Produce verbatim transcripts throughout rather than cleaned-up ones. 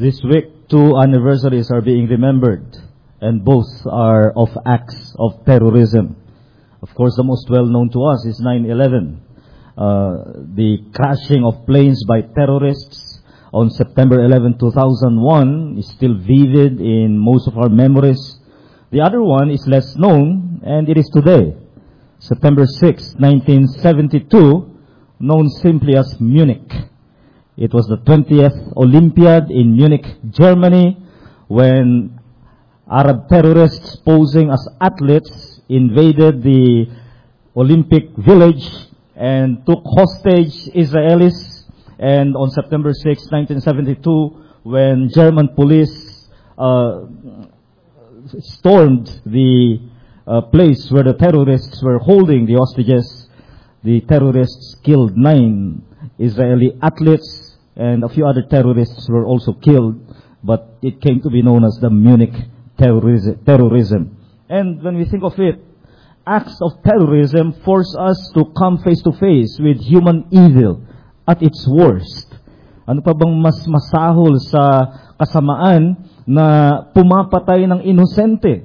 This week, two anniversaries are being remembered, and both are of acts of terrorism. Of course, the most well-known to us is nine eleven, uh, the crashing of planes by terrorists on September eleventh, two thousand one is still vivid in most of our memories. The other one is less known, and it is today, September sixth, nineteen seventy-two, known simply as Munich. It was the twentieth Olympiad in Munich, Germany, when Arab terrorists posing as athletes invaded the Olympic village and took hostage Israelis. And on September sixth, nineteen seventy-two, when German police uh, stormed the uh, place where the terrorists were holding the hostages, the terrorists killed nine Israeli athletes, and a few other terrorists were also killed, but it came to be known as the Munich terrorism. And when we think of it, acts of terrorism force us to come face to face with human evil at its worst. Ano pa bang mas masahol sa kasamaan na pumapatay ng inosente?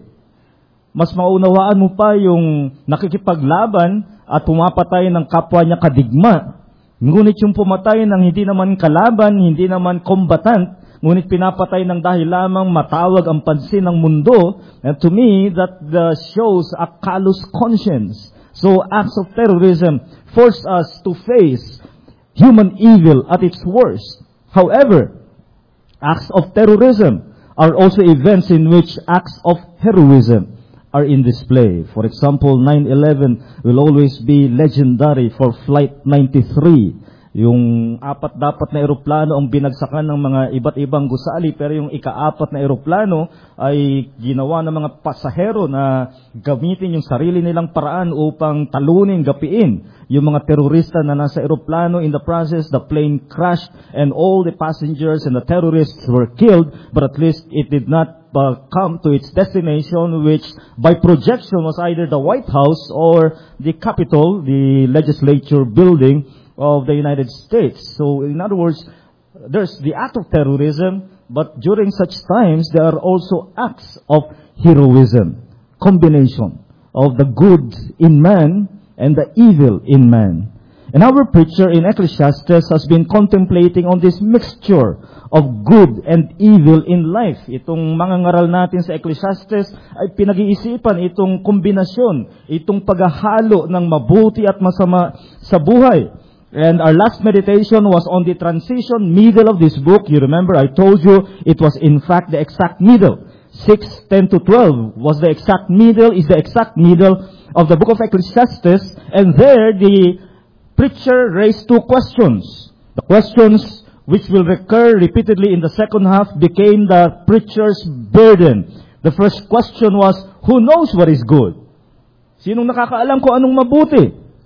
Mas maunawaan mo pa yung nakikipaglaban at pumapatay ng kapwa niya kadigma. Ngunit yung pumatay ng hindi naman kalaban, hindi naman combatant, ngunit pinapatay ng dahil lamang matawag ang pansin ng mundo. And to me, that uh, shows a callous conscience. So acts of terrorism force us to face human evil at its worst. However, acts of terrorism are also events in which acts of heroism are in display. For example, nine eleven will always be legendary for Flight ninety-three. Yung apat dapat na eroplano ang binagsakan ng mga iba't ibang gusali, pero yung ikaapat na eroplano ay ginawa ng mga pasahero na gamitin yung sarili nilang paraan upang talunin, gapiin yung mga terorista na nasa eroplano. In the process, the plane crashed and all the passengers and the terrorists were killed, but at least it did not uh, come to its destination, which by projection was either the White House or the Capitol, the legislature building of the United States. So, in other words, there's the act of terrorism, but during such times, there are also acts of heroism, combination of the good in man and the evil in man. And our preacher in Ecclesiastes has been contemplating on this mixture of good and evil in life. Itong mga ngaral natin sa Ecclesiastes ay pinag-iisipan itong kombinasyon, itong paghahalo ng mabuti at masama sa buhay. And our last meditation was on the transition middle of this book. You remember, I told you it was in fact the exact middle. six, ten to twelve was the exact middle, is the exact middle of the book of Ecclesiastes. And there, the preacher raised two questions. The questions which will recur repeatedly in the second half became the preacher's burden. The first question was, who knows what is good? Sinong nakakaalam kung anong mabuti?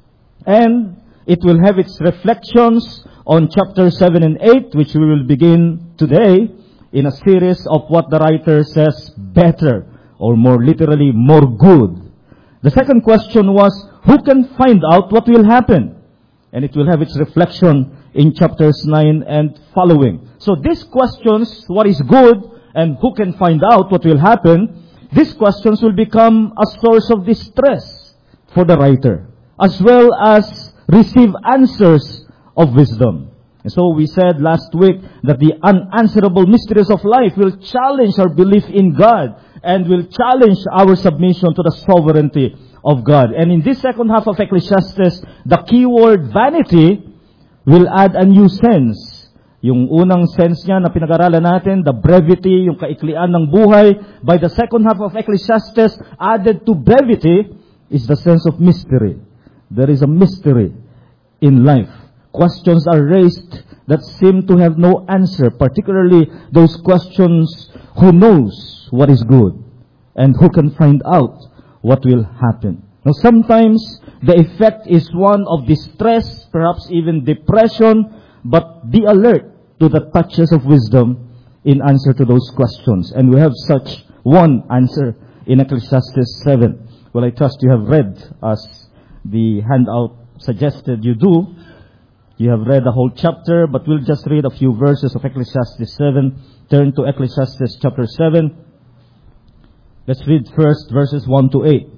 And it will have its reflections on chapter seven and eight, which we will begin today in a series of what the writer says better, or more literally, more good. The second question was, who can find out what will happen? And it will have its reflection in chapters nine and following. So these questions, what is good and who can find out what will happen, these questions will become a source of distress for the writer, as well as receive answers of wisdom. And so we said last week that the unanswerable mysteries of life will challenge our belief in God and will challenge our submission to the sovereignty of God. And in this second half of Ecclesiastes, the keyword vanity will add a new sense. Yung unang sense niya na pinag-aralan natin, the brevity, yung kaiklian ng buhay. By the second half of Ecclesiastes, added to brevity is the sense of mystery. There is a mystery in life. Questions are raised that seem to have no answer, particularly those questions, who knows what is good and who can find out what will happen. Now, sometimes the effect is one of distress, perhaps even depression, but be alert to the touches of wisdom in answer to those questions. And we have such one answer in Ecclesiastes seven. Well, I trust you have read as the handout suggested you do. You have read the whole chapter, but we'll just read a few verses of Ecclesiastes seven. Turn to Ecclesiastes chapter seven. Let's read first verses one to eight.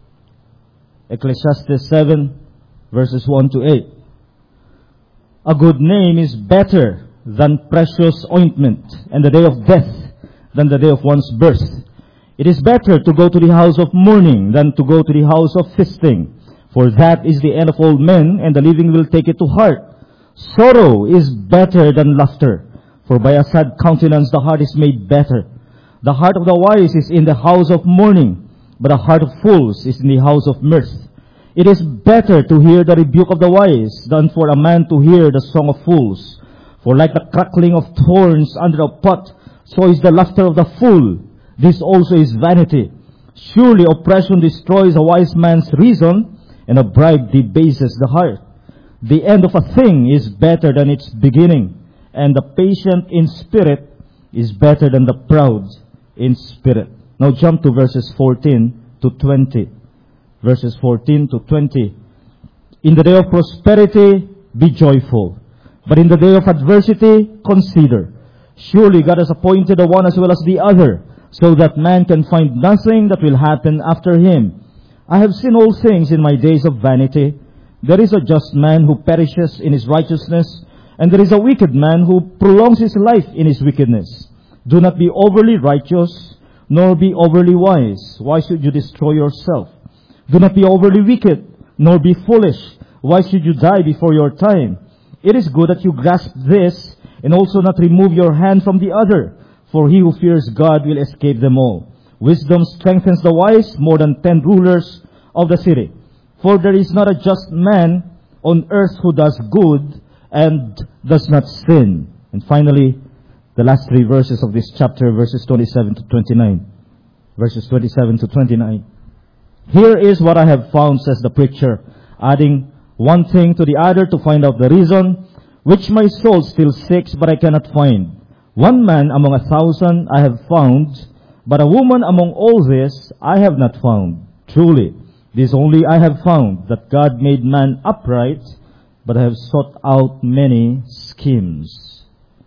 Ecclesiastes seven, verses one to eight. A good name is better than precious ointment, and the day of death than the day of one's birth. It is better to go to the house of mourning than to go to the house of feasting, for that is the end of all men, and the living will take it to heart. Sorrow is better than laughter, for by a sad countenance the heart is made better. The heart of the wise is in the house of mourning, but the heart of fools is in the house of mirth. It is better to hear the rebuke of the wise than for a man to hear the song of fools. For like the crackling of thorns under a pot, so is the laughter of the fool. This also is vanity. Surely oppression destroys a wise man's reason, and a bribe debases the heart. The end of a thing is better than its beginning, and the patient in spirit is better than the proud in spirit. Now jump to verses fourteen to twenty. Verses fourteen to twenty. In the day of prosperity, be joyful. But in the day of adversity, consider. Surely God has appointed the one as well as the other, so that man can find nothing that will happen after him. I have seen all things in my days of vanity. There is a just man who perishes in his righteousness, and there is a wicked man who prolongs his life in his wickedness. Do not be overly righteous, nor be overly wise. Why should you destroy yourself? Do not be overly wicked, nor be foolish. Why should you die before your time? It is good that you grasp this, and also not remove your hand from the other, for he who fears God will escape them all. Wisdom strengthens the wise more than ten rulers of the city. For there is not a just man on earth who does good and does not sin. And finally, the last three verses of this chapter, verses twenty-seven to twenty-nine. Verses twenty-seven to twenty-nine. Here is what I have found, says the preacher, adding one thing to the other to find out the reason, which my soul still seeks, but I cannot find. One man among a thousand I have found, but a woman among all this I have not found. Truly, this only I have found, that God made man upright, but I have sought out many schemes.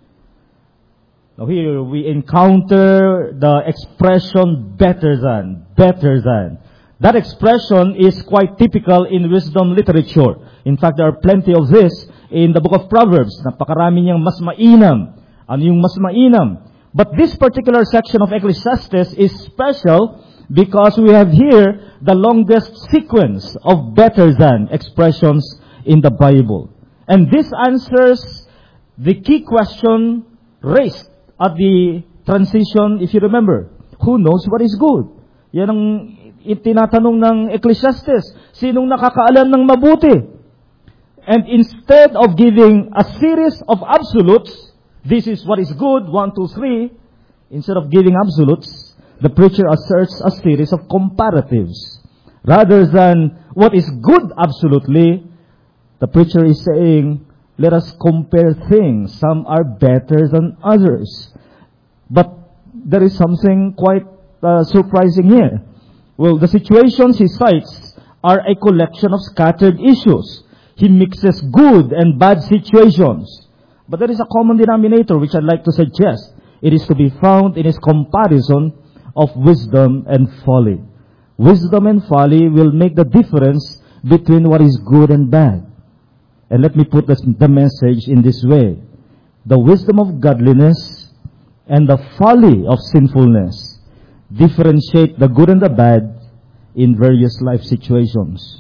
Now here we encounter the expression better than, better than. That expression is quite typical in wisdom literature. In fact, there are plenty of this in the book of Proverbs. Napakarami niyang mas mainam. Ano yung mas mainam? But this particular section of Ecclesiastes is special because we have here the longest sequence of better than expressions in the Bible. And this answers the key question raised at the transition, if you remember. Who knows what is good? Yan ang itinatanong ng Ecclesiastes. Sinong nakakaalam ng mabuti? And instead of giving a series of absolutes, this is what is good, one, two, three, instead of giving absolutes, the preacher asserts a series of comparatives. Rather than what is good absolutely, the preacher is saying, let us compare things. Some are better than others. But there is something quite uh, surprising here. Well, the situations he cites are a collection of scattered issues. He mixes good and bad situations. But there is a common denominator which I'd like to suggest. It is to be found in his comparison of wisdom and folly. Wisdom and folly will make the difference between what is good and bad. And let me put this, the message in this way. The wisdom of godliness and the folly of sinfulness differentiate the good and the bad in various life situations.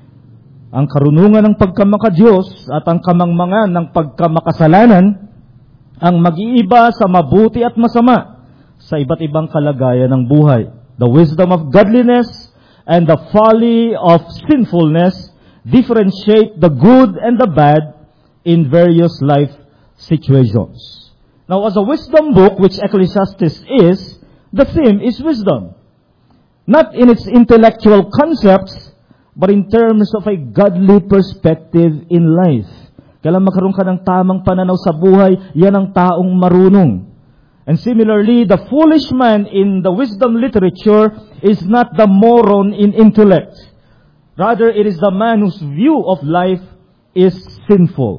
Ang karunungan ng pagkamakadiyos at ang kamangmangan ng pagkamakasalanan ang mag-iiba sa mabuti at masama sa iba't ibang kalagayan ng buhay. The wisdom of godliness and the folly of sinfulness differentiate the good and the bad in various life situations. Now, as a wisdom book, which Ecclesiastes is, the theme is wisdom. Not in its intellectual concepts, but in terms of a godly perspective in life. Kailan magkaroon ka ng tamang pananaw sa buhay, yan ang taong marunong. And similarly, the foolish man in the wisdom literature is not the moron in intellect. Rather, it is the man whose view of life is sinful.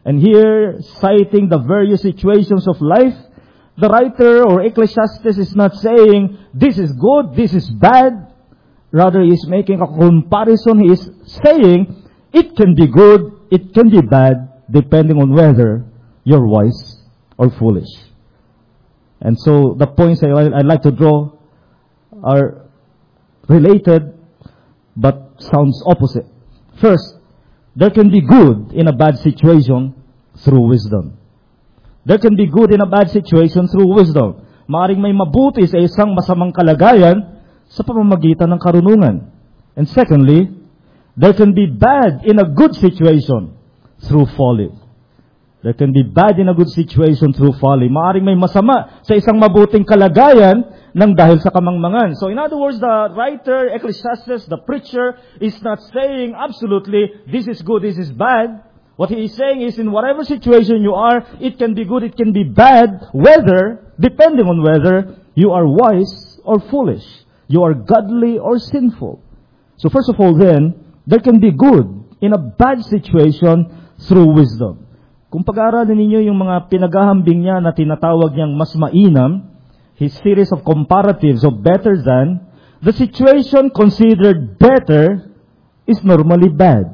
And here, citing the various situations of life, the writer or Ecclesiastes is not saying, this is good, this is bad. Rather, he is making a comparison. He is saying, it can be good, it can be bad, depending on whether you're wise or foolish. And so, the points I, I'd like to draw are related, but sounds opposite. First, there can be good in a bad situation through wisdom. There can be good in a bad situation through wisdom. Maaring may mabuti sa isang masamang kalagayan sa pamamagitan ng karunungan. And secondly, there can be bad in a good situation through folly. There can be bad in a good situation through folly. Maaring may masama sa isang mabuting kalagayan nang dahil sa kamangmangan. So in other words, the writer, Ecclesiastes, the preacher, is not saying absolutely, this is good, this is bad. What he is saying is, in whatever situation you are, it can be good, it can be bad, whether, depending on whether you are wise or foolish. You are godly or sinful. So first of all then, there can be good in a bad situation through wisdom. Kung pag-aaralan ninyo yung mga pinaghahambing niya na tinatawag niyang mas mainam, his series of comparatives of better than, the situation considered better is normally bad.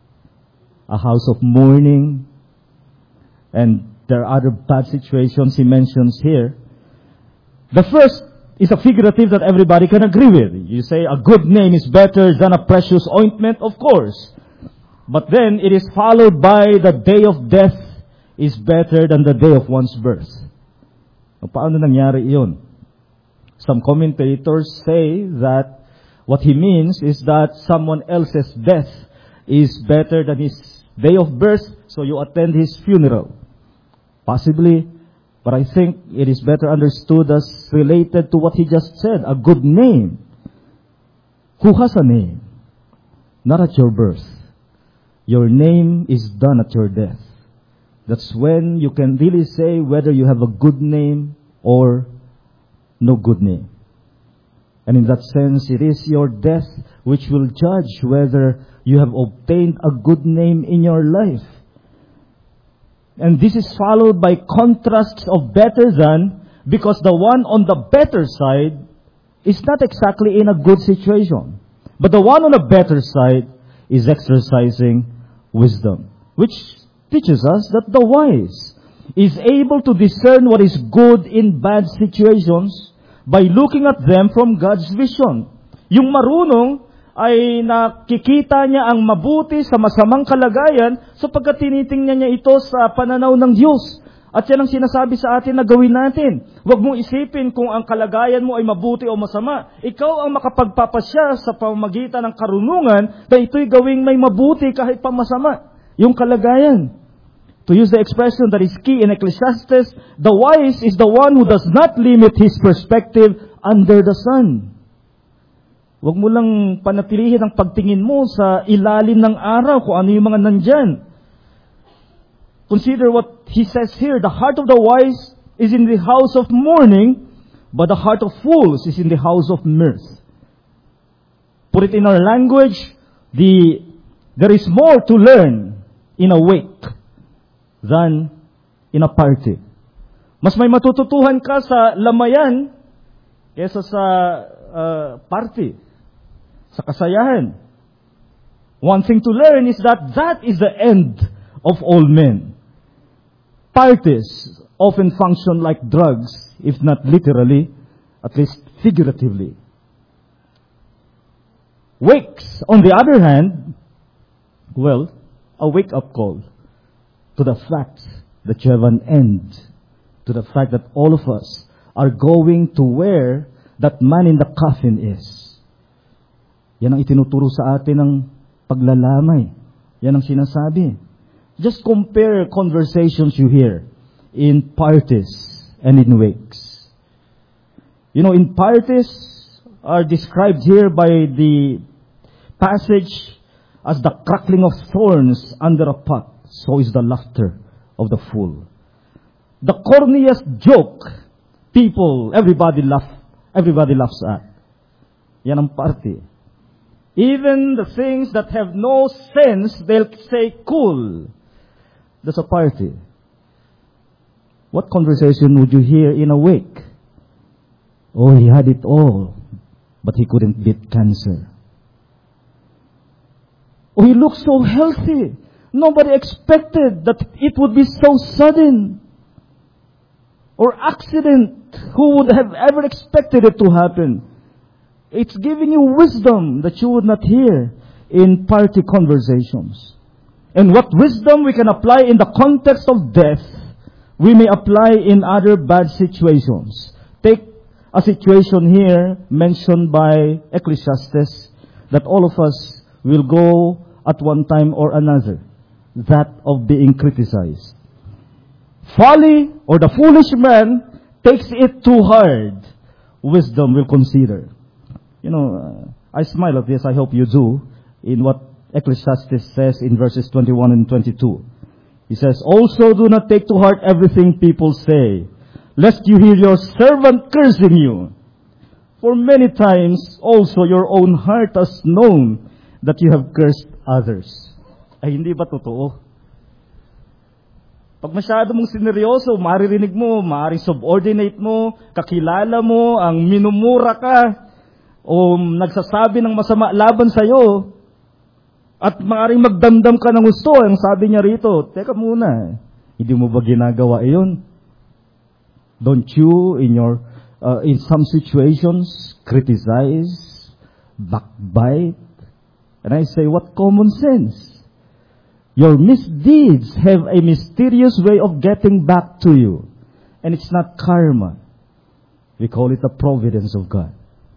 A house of mourning, and there are other bad situations he mentions here. The first is a figurative that everybody can agree with. You say a good name is better than a precious ointment, of course. But then it is followed by the day of death is better than the day of one's birth. Paano nangyari iyon? Some commentators say that what he means is that someone else's death is better than his day of birth, so you attend his funeral. Possibly, but I think it is better understood as related to what he just said, a good name. Who has a name? Not at your birth. Your name is done at your death. That's when you can really say whether you have a good name or no good name. And in that sense, it is your death which will judge whether you have obtained a good name in your life. And this is followed by contrasts of better than, because the one on the better side is not exactly in a good situation. But the one on the better side is exercising wisdom, which teaches us that the wise is able to discern what is good in bad situations by looking at them from God's vision. Yung marunong ay nakikita niya ang mabuti sa masamang kalagayan sapagkat tinitingnan niya ito sa pananaw ng Diyos. At yan ang sinasabi sa atin na gawin natin. Huwag mong isipin kung ang kalagayan mo ay mabuti o masama. Ikaw ang makapagpapasya sa pamamagitan ng karunungan na ito'y gawing may mabuti kahit pa masama. Yung kalagayan. To use the expression that is key in Ecclesiastes, the wise is the one who does not limit his perspective under the sun. Huwag mo lang panatilihin ang pagtingin mo sa ilalim ng araw kung ano yung mga nandyan. Consider what he says here. The heart of the wise is in the house of mourning, but the heart of fools is in the house of mirth. Put it in our language, the there is more to learn in a wake than in a party. Mas may matututuhan ka sa lamayan kaysa sa uh, party, sa kasayahan. One thing to learn is that that is the end of all men. Parties often function like drugs, if not literally, at least figuratively. Wakes, on the other hand, well, a wake-up call to the fact that you have an end, to the fact that all of us are going to where that man in the coffin is. Yan ang itinuturo sa atin ng paglalamay. Yan ang sinasabi. Just compare conversations you hear in parties and in wakes. You know, in parties are described here by the passage as the crackling of thorns under a pot. So is the laughter of the fool. The corniest joke, people, everybody laugh, everybody laughs at. Yan ang party. Even the things that have no sense, they'll say cool. That's a party. What conversation would you hear in a wake? Oh, he had it all, but he couldn't beat cancer. Oh, he looked so healthy. Nobody expected that it would be so sudden. Or accident. Who would have ever expected it to happen? It's giving you wisdom that you would not hear in party conversations. And what wisdom we can apply in the context of death, we may apply in other bad situations. Take a situation here mentioned by Ecclesiastes that all of us will go at one time or another. That of being criticized. Folly or the foolish man takes it too hard. Wisdom will consider. You know, uh, I smile at this, I hope you do, in what Ecclesiastes says in verses twenty-one and twenty-two. He says, also do not take to heart everything people say, lest you hear your servant cursing you. For many times also your own heart has known that you have cursed others. Ay, hindi ba totoo? Pag masyado mong sineryoso, maririnig mo, maaaring subordinate mo, kakilala mo, ang minumura ka, o nagsasabi ng masama laban sa'yo, at maaaring magdamdam ka ng gusto. Ang sabi niya rito, teka muna, hindi mo ba ginagawa iyon? Don't you, in your, uh, in some situations, criticize, backbite? And I say, what common sense? Your misdeeds have a mysterious way of getting back to you. And it's not karma. We call it the providence of God.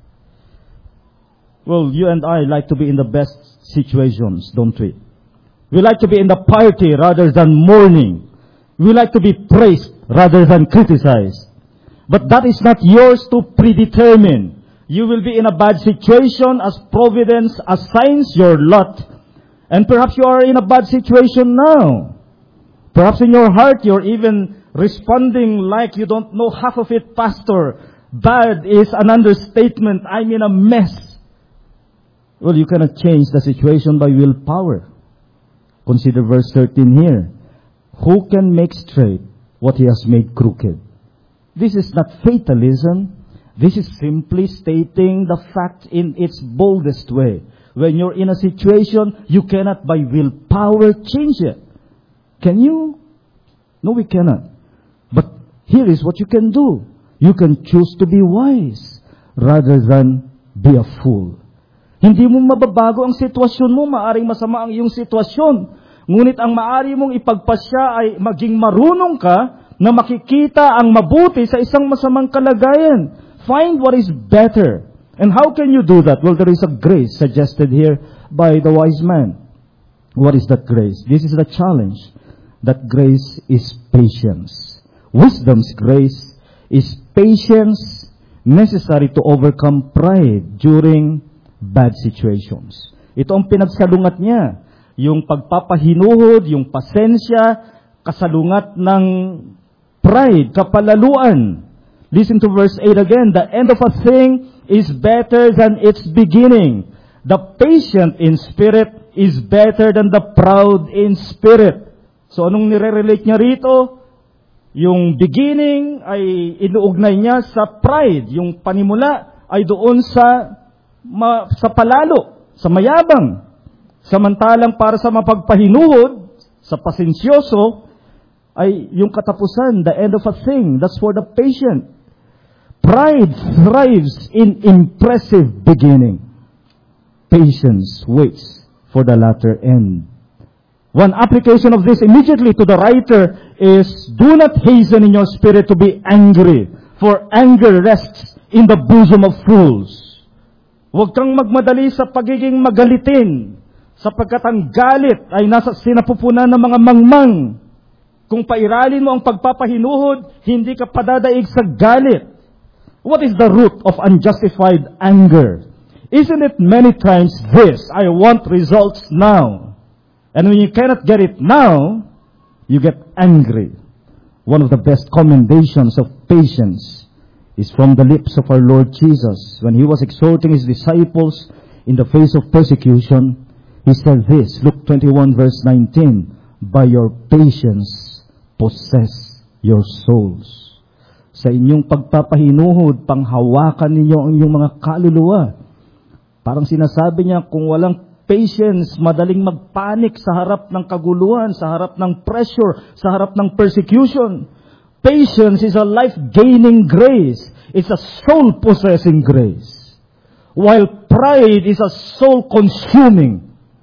Well, you and I like to be in the best situations, don't we? We like to be in the party rather than mourning. We like to be praised rather than criticized. But that is not yours to predetermine. You will be in a bad situation as providence assigns your lot. And perhaps you are in a bad situation now. Perhaps in your heart you're even responding like you don't know half of it, Pastor. Bad is an understatement. I'm in a mess. Well, you cannot change the situation by willpower. Consider verse thirteen here. Who can make straight what he has made crooked? This is not fatalism. This is simply stating the fact in its boldest way. When you're in a situation, you cannot by willpower change it. Can you? No, we cannot. But here is what you can do. You can choose to be wise rather than be a fool. Hindi mo mababago ang sitwasyon mo. Maaring masama ang iyong sitwasyon. Ngunit ang maari mong ipagpasya ay maging marunong ka na makikita ang mabuti sa isang masamang kalagayan. Find what is better. And how can you do that? Well, there is a grace suggested here by the wise man. What is that grace? This is the challenge. That grace is patience. Wisdom's grace is patience necessary to overcome pride during bad situations. Ito ang pinagsalungat niya. Yung pagpapahinuhod, yung pasensya, kasalungat ng pride, kapalaluan. Listen to verse eight again. The end of a thing is better than its beginning. The patient in spirit is better than the proud in spirit. So anong nire-relate niya rito? Yung beginning ay inuugnay niya sa pride. Yung panimula ay doon sa ma, sa palalo, sa mayabang. Samantalang para sa mapagpahinuhod, sa pasensyoso, ay yung katapusan, the end of a thing. That's for the patient. Pride thrives in impressive beginning. Patience waits for the latter end. One application of this immediately to the writer is, do not hasten in your spirit to be angry, for anger rests in the bosom of fools. Huwag kang magmadali sa pagiging magalitin, sapagkat ang galit ay nasa sinapupunan ng mga mangmang. Kung pairalin mo ang pagpapahinuhod, hindi ka padadaig sa galit. What is the root of unjustified anger? Isn't it many times this, I want results now. And when you cannot get it now, you get angry. One of the best commendations of patience is from the lips of our Lord Jesus. When he was exhorting his disciples in the face of persecution, he said this, Luke twenty-one verse nineteen, by your patience, possess your souls. Sa inyong pagpapahinuhod, panghawakan ninyo ang inyong mga kaluluwa. Parang sinasabi niya, kung walang patience, madaling magpanik sa harap ng kaguluhan, sa harap ng pressure, sa harap ng persecution. Patience is a life-gaining grace. It's a soul-possessing grace. While pride is a soul-consuming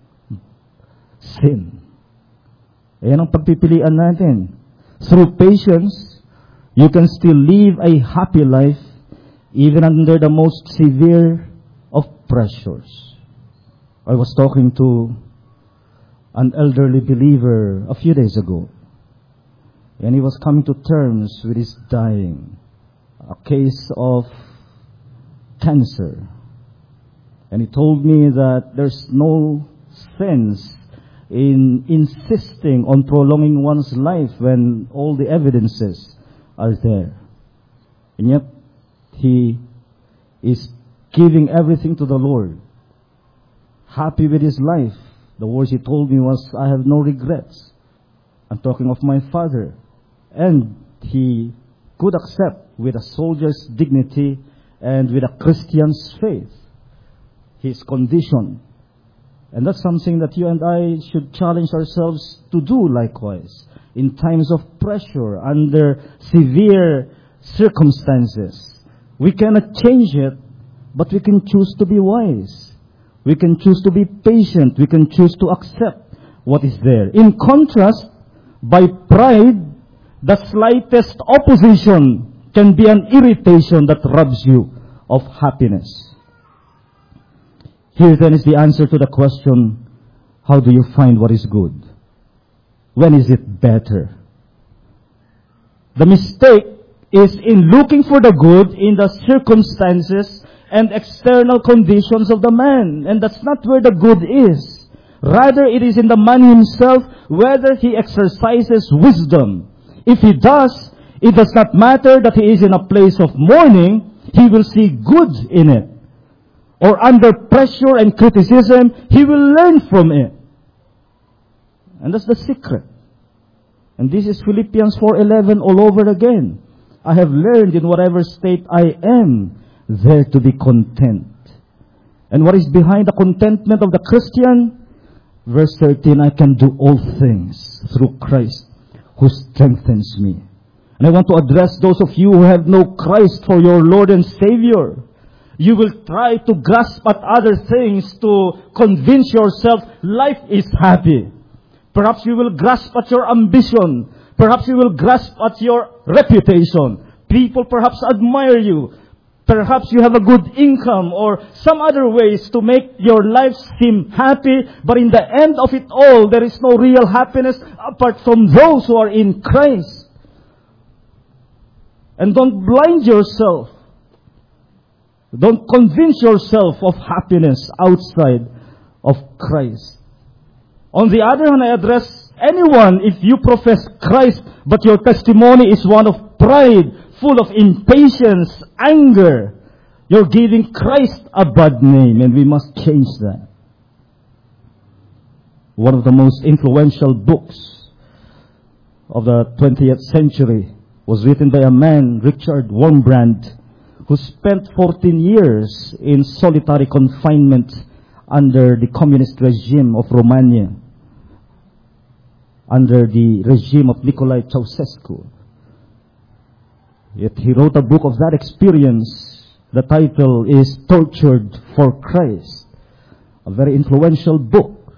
sin. Ayan ang pagpipilian natin. Through patience, you can still live a happy life even under the most severe of pressures. I was talking to an elderly believer a few days ago, and he was coming to terms with his dying, a case of cancer. And he told me that there's no sense in insisting on prolonging one's life when all the evidences are there. And yet, he is giving everything to the Lord, happy with his life. The words he told me was, I have no regrets. I'm talking of my father. And he could accept with a soldier's dignity and with a Christian's faith his condition. And that's something that you and I should challenge ourselves to do likewise. In times of pressure, under severe circumstances. We cannot change it, but we can choose to be wise. We can choose to be patient. We can choose to accept what is there. In contrast, by pride, the slightest opposition can be an irritation that robs you of happiness. Here then is the answer to the question, how do you find what is good? When is it better? The mistake is in looking for the good in the circumstances and external conditions of the man. And that's not where the good is. Rather, it is in the man himself, whether he exercises wisdom. If he does, it does not matter that he is in a place of mourning, he will see good in it. Or under pressure and criticism, he will learn from it. And that's the secret. And this is Philippians four eleven all over again. I have learned in whatever state I am, there to be content. And what is behind the contentment of the Christian? Verse thirteen, I can do all things through Christ who strengthens me. And I want to address those of you who have no Christ for your Lord and Savior. You will try to grasp at other things to convince yourself life is happy. Perhaps you will grasp at your ambition. Perhaps you will grasp at your reputation. People perhaps admire you. Perhaps you have a good income or some other ways to make your life seem happy. But in the end of it all, there is no real happiness apart from those who are in Christ. And don't blind yourself. Don't convince yourself of happiness outside of Christ. On the other hand, I address anyone, if you profess Christ, but your testimony is one of pride, full of impatience, anger, you're giving Christ a bad name, and we must change that. One of the most influential books of the twentieth century was written by a man, Richard Wurmbrand, who spent fourteen years in solitary confinement under the communist regime of Romania, under the regime of Nicolae Ceausescu. Yet he wrote a book of that experience. The title is Tortured for Christ. A very influential book.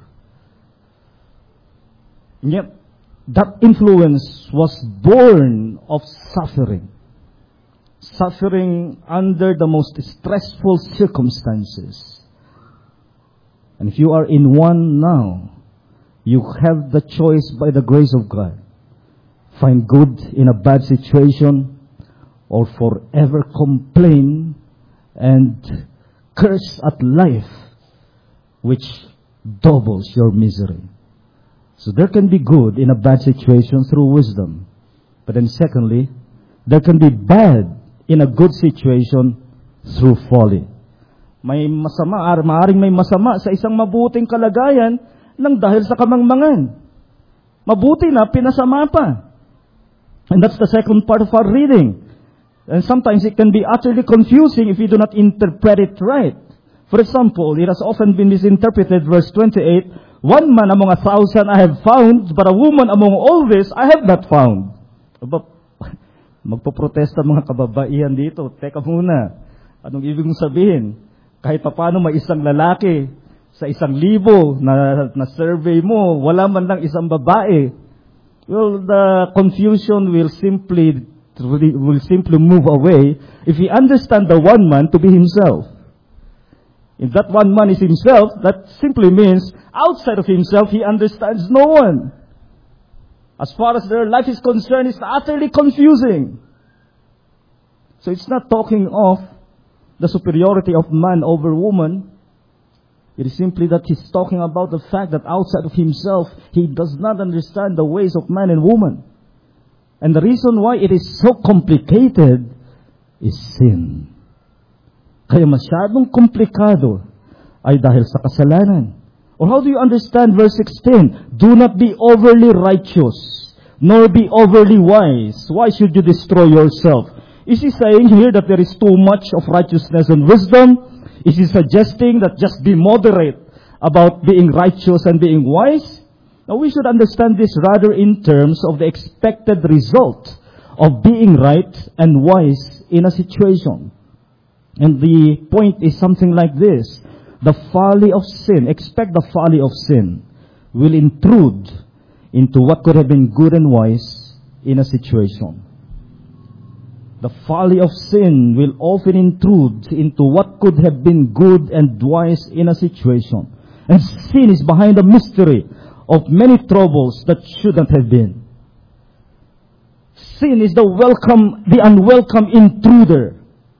And yet, that influence was born of suffering. Suffering under the most stressful circumstances. And if you are in one now, you have the choice by the grace of God. Find good in a bad situation or forever complain and curse at life, which doubles your misery. So there can be good in a bad situation through wisdom. But then secondly, there can be bad in a good situation through folly. May masama, maaring may masama sa isang mabuting kalagayan nang dahil sa kamangmangan. Mabuti na, pinasama pa. And that's the second part of our reading. And sometimes it can be utterly confusing if you do not interpret it right. For example, it has often been misinterpreted, verse twenty-eight, one man among a thousand I have found, but a woman among all this I have not found. Aba, magpoprotesta mga kababaihan dito. Teka muna, anong ibig mong sabihin? Kahit paano may isang lalaki sa isang libo na, na survey mo, wala man lang isang babae. Well, the confusion will simply will simply move away if we understand the one man to be himself. If that one man is himself, that simply means outside of himself he understands no one. As far as their life is concerned, it's utterly confusing. So it's not talking of the superiority of man over woman. It is simply that he's talking about the fact that outside of himself, he does not understand the ways of man and woman. And the reason why it is so complicated is sin. Kaya masyadong komplikado ay dahil sa kasalanan. Or how do you understand verse sixteen? Do not be overly righteous, nor be overly wise. Why should you destroy yourself? Is he saying here that there is too much of righteousness and wisdom? Is he suggesting that just be moderate about being righteous and being wise? Now we should understand this rather in terms of the expected result of being right and wise in a situation. And the point is something like this. The folly of sin, expect the folly of sin, will intrude into what could have been good and wise in a situation. The folly of sin will often intrude into what could have been good and wise in a situation. And sin is behind the mystery of many troubles that shouldn't have been. Sin is the welcome, the unwelcome intruder.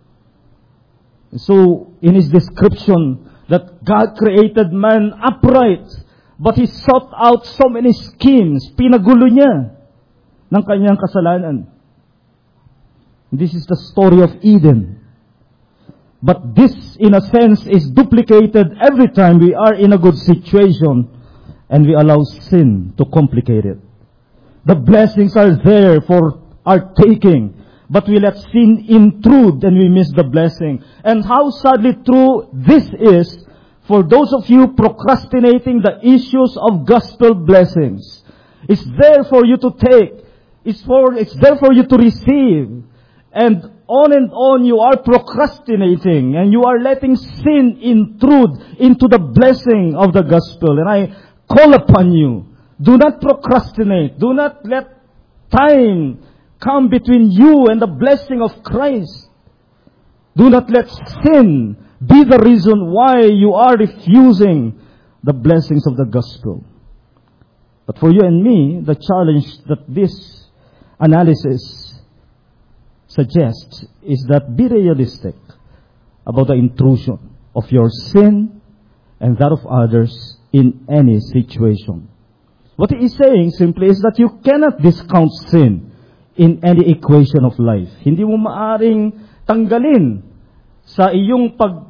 So, in his description that God created man upright, but he sought out so many schemes, pinagulo niya ng kanyang kasalanan. This is the story of Eden. But this, in a sense, is duplicated every time we are in a good situation and we allow sin to complicate it. The blessings are there for our taking, but we let sin intrude and we miss the blessing. And how sadly true this is for those of you procrastinating the issues of gospel blessings. It's there for you to take. It's for, it's there for you to receive. And on and on you are procrastinating and you are letting sin intrude into the blessing of the gospel. And I call upon you, do not procrastinate. Do not let time come between you and the blessing of Christ. Do not let sin be the reason why you are refusing the blessings of the gospel. But for you and me, the challenge that this analysis suggests is that be realistic about the intrusion of your sin and that of others in any situation. What he is saying simply is that you cannot discount sin in any equation of life. Hindi mo maaring tanggalin sa iyong pag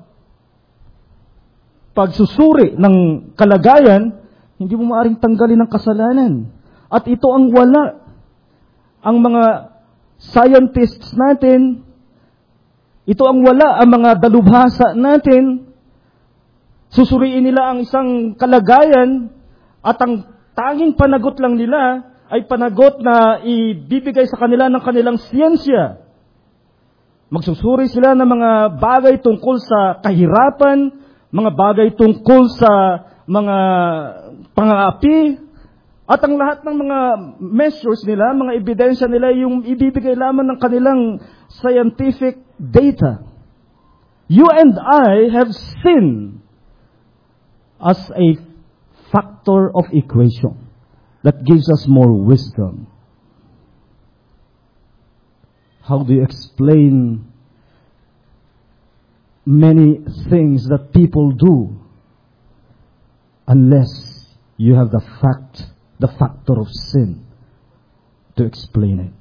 pagsusuri ng kalagayan, hindi mo maaring tanggalin ang kasalanan. At ito ang wala. Ang mga scientists natin, ito ang wala, ang mga dalubhasa natin, susuriin nila ang isang kalagayan at ang tanging panagot lang nila ay panagot na ibibigay sa kanila ng kanilang siyensya. Magsusuri sila ng mga bagay tungkol sa kahirapan, mga bagay tungkol sa mga pang-aapi, at ang lahat ng mga measures nila, mga ebidensya nila, yung ibibigay lamang ng kanilang scientific data. You and I have sin as a factor of equation that gives us more wisdom. How do you explain many things that people do unless you have the fact the factor of sin to explain it?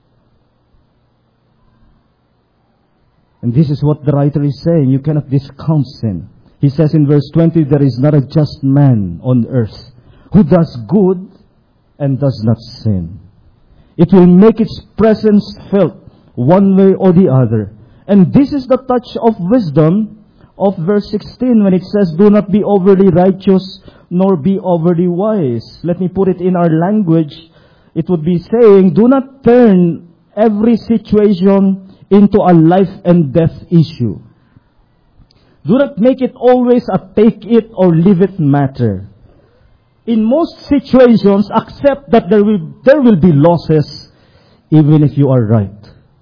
And this is what the writer is saying. You cannot discount sin. He says in verse twenty, there is not a just man on earth who does good and does not sin. It will make its presence felt one way or the other. And this is the touch of wisdom of verse sixteen when it says, do not be overly righteous nor be overly wise. Let me put it in our language. It would be saying, do not turn every situation into a life and death issue. Do not make it always a take it or leave it matter. In most situations, accept that there will, there will be losses even if you are right.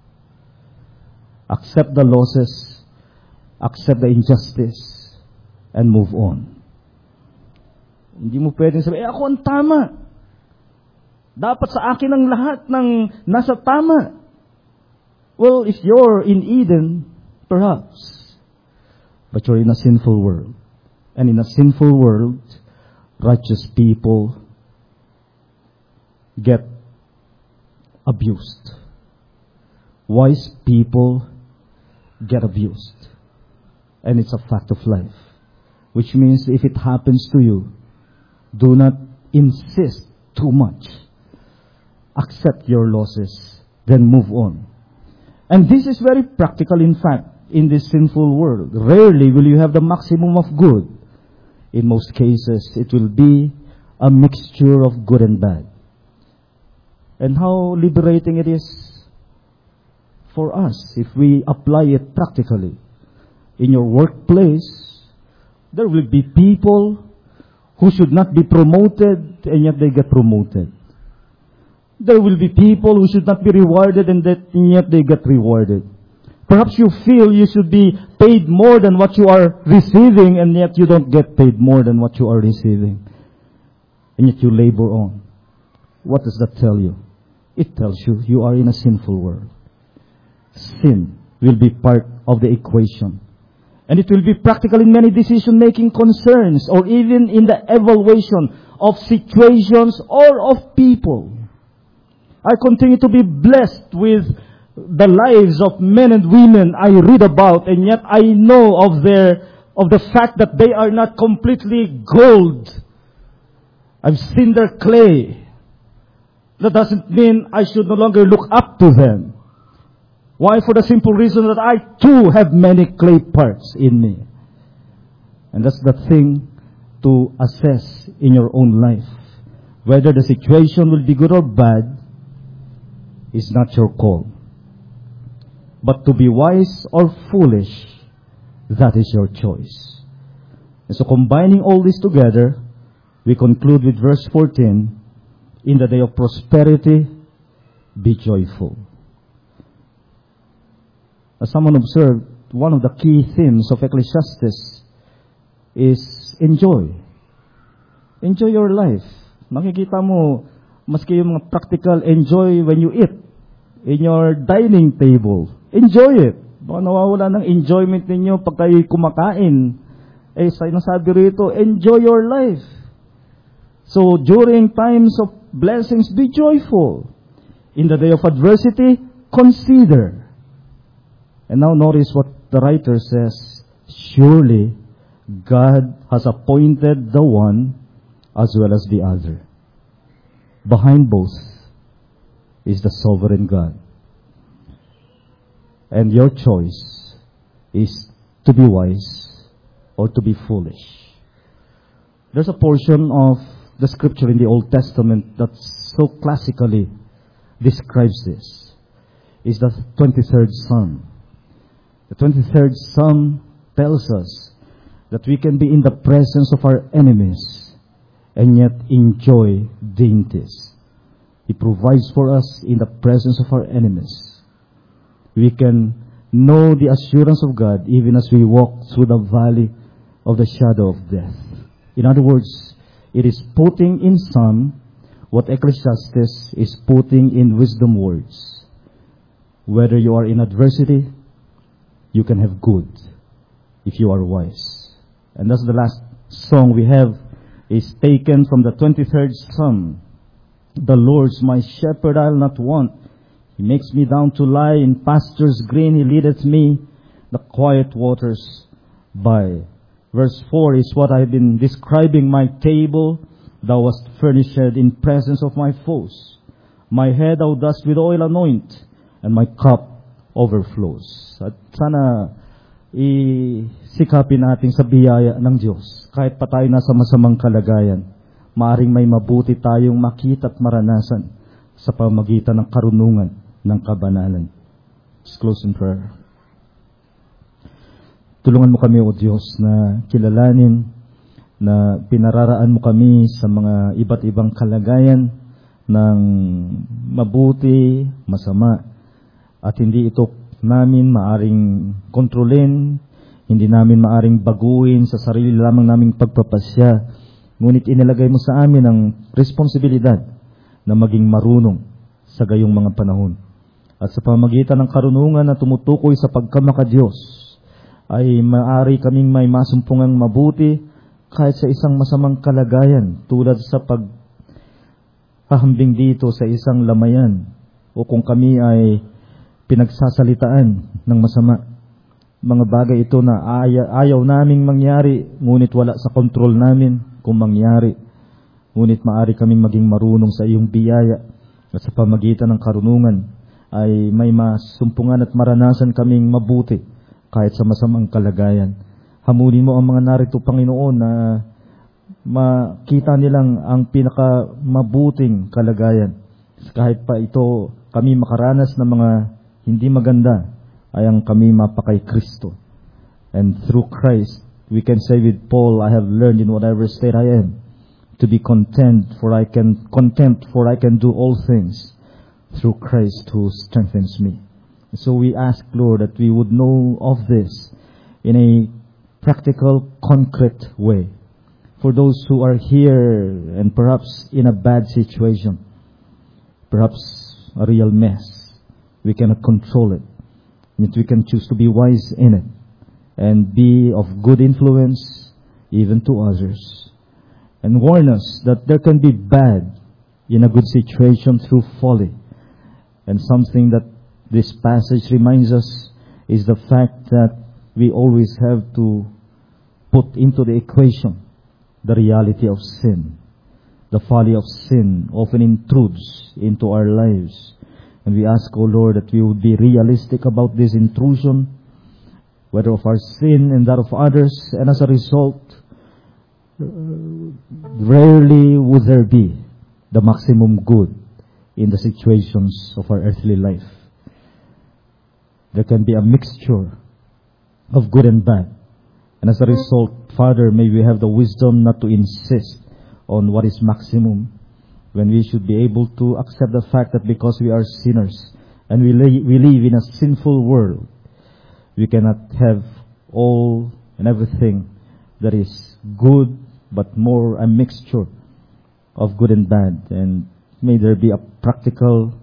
Accept the losses, accept the injustice, and move on. Hindi mo pwedeng sabihin, eh ako ang tama. Dapat sa akin ang lahat ng nasa tama. Well, if you're in Eden, perhaps. But you're in a sinful world. And in a sinful world, righteous people get abused. Wise people get abused. And it's a fact of life. Which means if it happens to you, do not insist too much. Accept your losses, then move on. And this is very practical, in fact, in this sinful world. Rarely will you have the maximum of good. In most cases, it will be a mixture of good and bad. And how liberating it is for us if we apply it practically. In your workplace, there will be people who should not be promoted and yet they get promoted. There will be people who should not be rewarded and, that, and yet they get rewarded. Perhaps you feel you should be paid more than what you are receiving and yet you don't get paid more than what you are receiving. And yet you labor on. What does that tell you? It tells you you are in a sinful world. Sin will be part of the equation. And it will be practical in many decision-making concerns or even in the evaluation of situations or of people. I continue to be blessed with the lives of men and women I read about, and yet I know of their of the fact that they are not completely gold. I've seen their clay. That doesn't mean I should no longer look up to them. Why? For the simple reason that I too have many clay parts in me. And that's the thing to assess in your own life. Whether the situation will be good or bad is not your call. But to be wise or foolish, that is your choice. And so combining all this together, we conclude with verse fourteen, in the day of prosperity, be joyful. As someone observed, one of the key themes of Ecclesiastes is enjoy. Enjoy your life. Makikita mo, maski yung mga practical, enjoy when you eat. In your dining table. Enjoy it. Baka nawawala ng enjoyment ninyo pag kayo'y kumakain. Eh, sinasabi rito, enjoy your life. So, during times of blessings, be joyful. In the day of adversity, consider. And now notice what the writer says. Surely, God has appointed the one as well as the other. Behind both is the sovereign God. And your choice is to be wise or to be foolish. There's a portion of the scripture in the Old Testament that so classically describes this. It's the twenty-third Psalm. The twenty-third Psalm tells us that we can be in the presence of our enemies and yet enjoy dainties. He provides for us in the presence of our enemies. We can know the assurance of God even as we walk through the valley of the shadow of death. In other words, it is putting in Psalm what Ecclesiastes is putting in wisdom words. Whether you are in adversity, you can have good if you are wise. And that's the last song we have is taken from the twenty-third Psalm. The Lord's my shepherd, I'll not want. He makes me down to lie in pastures green. He leadeth me the quiet waters by. Verse four is what I've been describing. My table Thou wast furnished in presence of my foes. My head thou dost with oil anoint, and my cup overflows. At sana isikapin natin sa biyaya ng Diyos. Kahit pa tayo nasa masamang kalagayan, maaring may mabuti tayong makita at maranasan sa pamagitan ng karunungan ng kabanalan. Let's close in prayer. Tulungan mo kami, O Diyos, na kilalanin na pinararaan mo kami sa mga iba't ibang kalagayan ng mabuti, masama, at hindi ito namin maaring kontrolin, hindi namin maaring baguhin sa sarili lamang naming pagpapasya, ngunit inilagay mo sa amin ang responsibilidad na maging marunong sa gayong mga panahon. At sa pamagitan ng karunungan na tumutukoy sa pagkamaka-Diyos, ay maaari kaming may masumpungang mabuti kahit sa isang masamang kalagayan, tulad sa pagpahambing dito sa isang lamayan, o kung kami ay pinagsasalitaan ng masama. Mga bagay ito na ayaw, ayaw naming mangyari, ngunit wala sa kontrol namin kung mangyari. Ngunit maaari kaming maging marunong sa iyong biyaya, at sa pamagitan ng karunungan ay may masumpungan at maranasan kaming mabuti kahit sa masamang kalagayan. Hamunin mo ang mga narito, Panginoon, na makita nilang ang pinakamabuting kalagayan. Kahit pa ito kami makaranas ng mga hindi maganda, ay ang kami mapakay Kristo. And through Christ, we can say with Paul, I have learned in whatever state I am, to be content, for I can content, for I can do all things through Christ who strengthens me. So we ask, Lord, that we would know of this in a practical, concrete way. For those who are here and perhaps in a bad situation, perhaps a real mess, we cannot control it. Yet we can choose to be wise in it and be of good influence even to others. And warn us that there can be bad in a good situation through folly. And something that this passage reminds us is the fact that we always have to put into the equation the reality of sin. The folly of sin often intrudes into our lives. And we ask, O Lord, that we would be realistic about this intrusion, whether of our sin and that of others, and as a result, rarely would there be the maximum good in the situations of our earthly life. There can be a mixture of good and bad. And as a result, Father, may we have the wisdom not to insist on what is maximum, when we should be able to accept the fact that because we are sinners and we, li- we live in a sinful world, we cannot have all and everything that is good, but more a mixture of good and bad. And may there be a practical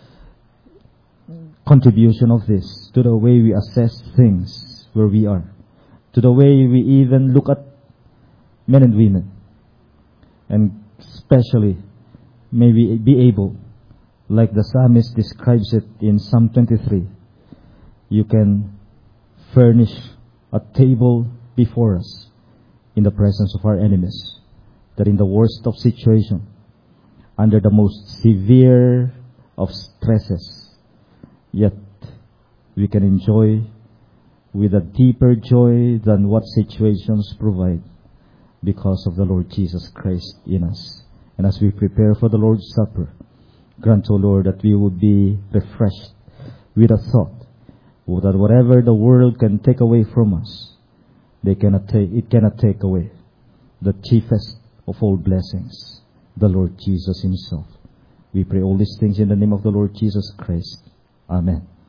contribution of this to the way we assess things where we are, to the way we even look at men and women. And especially, may we be able, like the psalmist describes it in Psalm twenty-three, you can furnish a table before us in the presence of our enemies, that in the worst of situation, under the most severe of stresses, yet we can enjoy with a deeper joy than what situations provide, because of the Lord Jesus Christ in us. And as we prepare for the Lord's Supper, grant, O Lord, that we would be refreshed with a thought that whatever the world can take away from us, they cannot take, it cannot take away the chiefest of all blessings, the Lord Jesus Himself. We pray all these things in the name of the Lord Jesus Christ. Amen.